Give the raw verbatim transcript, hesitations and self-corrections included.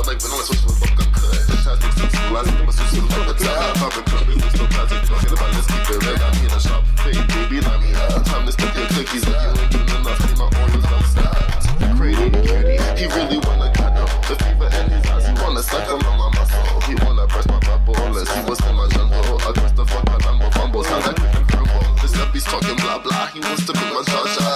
Felt like vanilla switch was fucking cut. Fantastic sense of life, them suits in love with time. Popping club, it was no plastic. Talking about let's keep it real. I'm in a shop, fake, baby, let me have time to step your cookies. If you ain't giving enough, need my oils outside. Crazy cutie, he really wanna cuddle. The fever in his eyes, he wanna suckle on my muscle. He wanna press my bubble and see what's in my jungle. I trust the fuck my number fumbles, how that quick and crumble. This up he's talking blah blah, he wants to be my jaw jaw.